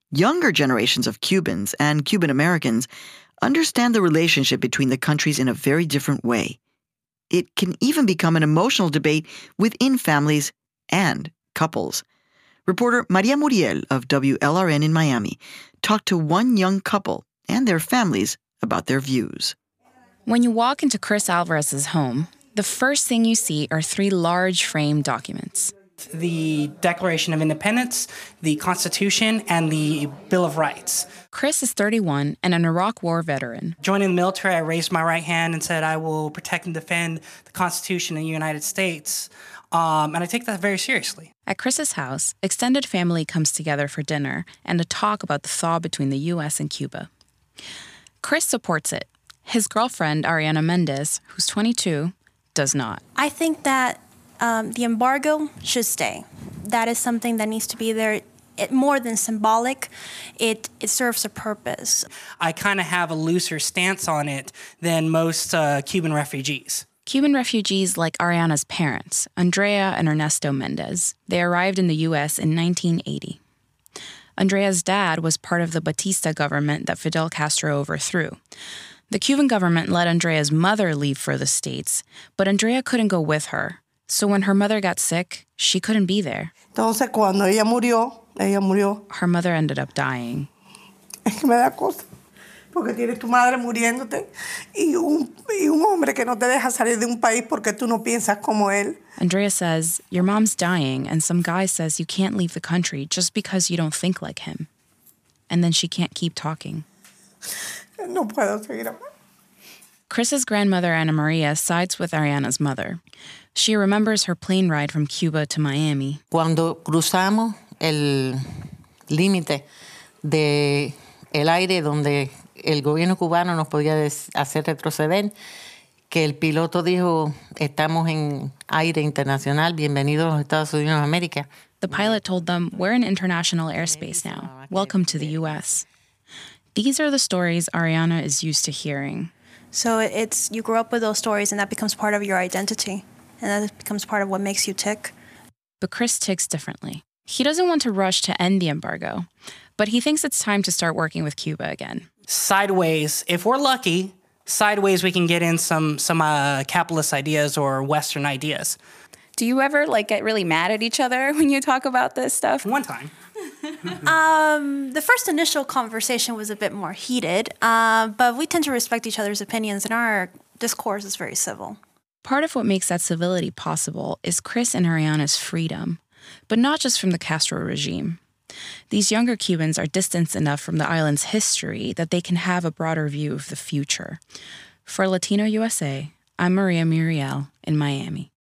Younger generations of Cubans and Cuban Americans understand the relationship between the countries in a very different way. It can even become an emotional debate within families and couples. Reporter Maria Muriel of WLRN in Miami talked to one young couple and their families about their views. When you walk into Chris Alvarez's home, the first thing you see are 3 large frame documents. The Declaration of Independence, the Constitution, and the Bill of Rights. Chris is 31 and an Iraq War veteran. Joining the military, I raised my right hand and said, I will protect and defend the Constitution of the United States. And I take that very seriously. At Chris's house, extended family comes together for dinner and to talk about the thaw between the U.S. and Cuba. Chris supports it. His girlfriend, Ariana Mendez, who's 22, does not. I think that the embargo should stay. That is something that needs to be there. More than symbolic, it serves a purpose. I kind of have a looser stance on it than most Cuban refugees. Cuban refugees like Ariana's parents, Andrea and Ernesto Mendez. They arrived in the U.S. in 1980. Andrea's dad was part of the Batista government that Fidel Castro overthrew. The Cuban government let Andrea's mother leave for the States, but Andrea couldn't go with her. So when her mother got sick, she couldn't be there. Entonces, cuando ella murió. Her mother ended up dying. Es que me da cosa, porque tienes tu madre muriéndote y un hombre que no te deja salir de un país porque tú no piensas como él. Andrea says, your mom's dying, and some guy says you can't leave the country just because you don't think like him. And then she can't keep talking. No puedo seguir hablando. Chris's grandmother, Ana Maria, sides with Ariana's mother. She remembers her plane ride from Cuba to Miami. Cuando cruzamos el límite de el aire donde el gobierno cubano nos podía hacer retroceder, que el piloto dijo, estamos en aire internacional, bienvenidos a los Estados Unidos de América. The pilot told them, we're in international airspace now. Welcome to the U.S. These are the stories Ariana is used to hearing. So you grow up with those stories, and that becomes part of your identity, and that becomes part of what makes you tick. But Chris ticks differently. He doesn't want to rush to end the embargo, but he thinks it's time to start working with Cuba again. Sideways, if we're lucky, sideways we can get in some capitalist ideas or Western ideas. Do you ever get really mad at each other when you talk about this stuff? One time. The first initial conversation was a bit more heated, but we tend to respect each other's opinions, and our discourse is very civil. Part of what makes that civility possible is Chris and Ariana's freedom, but not just from the Castro regime. These younger Cubans are distanced enough from the island's history that they can have a broader view of the future. For Latino USA, I'm Maria Muriel in Miami.